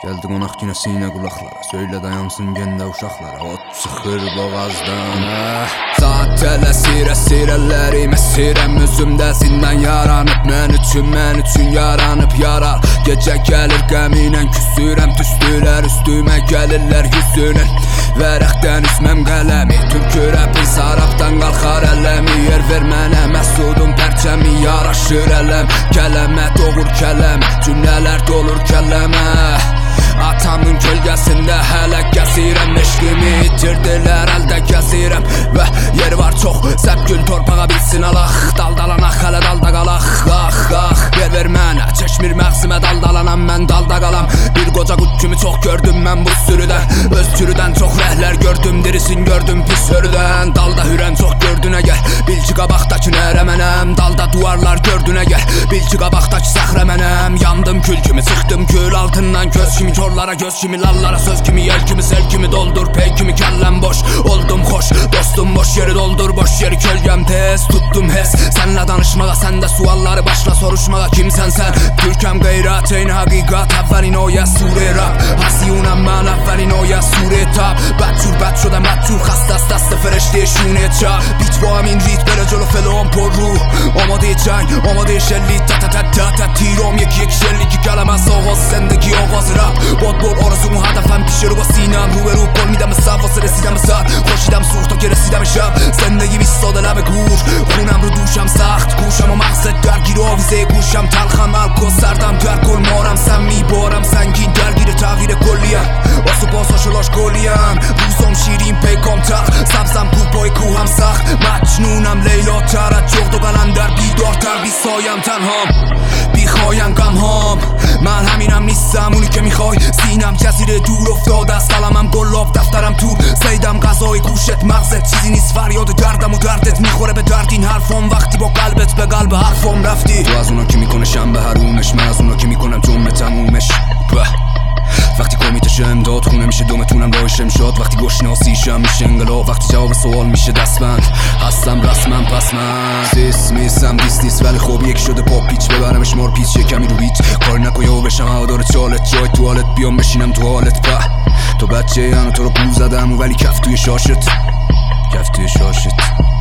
Gəldi qonaq günə sinə qulaqlara, söylə dayansın gəndə uşaqlara, ot çıxır boğazdan. Saat tələsir, əsirəllərim, əsirəm özümdə zindan yaranıb. Mən üçün yaranıb yarar. Gecə gəlir qəminlə küsürəm, tüstülər üstümə gəlirlər yüzünün. Vərəqdən üzməm qələmi, türkü rəpin sarabdan qalxar ələmi. Yer ver mənə məsudum pərçəmi, yaraşır ələm. Kələmə doğur kələmə, cümlələr dolur kələmə. Atamın kölgəsində hələ gəzirəm, eşqimi itirdilər, əldə gəzirəm. Və yer var çox, səpgün torpağa bilsin alaq. Daldalanaq, hələ dalda qalaq, yer ver mənə, çəkmir məqsimə daldalanam, mən dalda qalam. Bir qoca qut kimi çox gördüm mən bu sürüdən, öz sürüdən çox rəhlər gördüm, dirisin gördüm pis hörüdən. Dalda hürən çox gördün əgər, bil ki qabaqdakı nərə mənəm. Dalda duvarlar gördün əgər, bil ki qabaqdakı səxrə mənəm. Yandım kül kimi, çıxdım kül altından köz kimi. Korlara göz kimi, lallara söz kimi, yel kimi, sel kimi doldur, pey kimi kəlləm boş. Oldum xoş, dostum boş yeri doldur, boş yeri kölgəm tez. Tuttum hes, sənlə danışmağa, səndə sualları başla soruşmağa. Kimsən sən? Türkəm qeyrat, eyni haqiqat, əvvəlin o ya sure rap. Hasiyunəm mən, əvvəlin o ya sure tap. بد شدم بدجور خسته از دست فرشته شونه چپ. بیت با همین ریت بره جلو فلان پر رو. آماده جنگ، آماده شلیک، تا تیرام یک شلیک. که کلم از آغاز زندگی آغاز رپ. باد بر آرزوم هدفم پیش رو با سینم. رو به رو پل میدم به صف واسه رسیدم به سر. خوشیدم سوخت تا که رسیدم شب. زندگی بیستاده لب گور. خونم رو دوشم سخت گوشم و مغزت درگیر آویزه گوشم. تلخم الکل سردم در کل مارم سم میبارم سنگین درگیر تغییر کلیم. واسه پاساشلاش کلیم. روزم شیرین پیکام تخت. سبزم کوپای کوهم سخت. مجنونم لیلا ترد جغد و قلندر بیدارتر بی سایم تنهام بی خوایم غم هام. من همینم نیستم اونی که میخوای. سینم جزیره دور افتاده از قلمم گلاب دفترم تور. سیدم غذای گوشت مغزت چیزی نیست فریاد دردم و دردت میخوره به درد این حرفام. وقتی با قلبت به قلب حرفام رفتی. تو از اونا که میکنه شنبه حرومش، من از اونا که میکنم جمعه تمومش. وقتی کمیتش امداد خونه میشه دومتونم راهش امشاد. وقتی گشناسیشم میشه انقلاب، وقتی جواب سوال میشه دستبند. هستم رسمم پس من سیس میسم دیست نیست ولی خوب یک شده پا پیچ. ببرمش مار پیچ یه کمی رو بیت. کار نکن یا بشم هوادار چالت. جای توالت بیام بشینم تو حالت. تو بچه تو رو پول زدم ولی کف توی شاشت.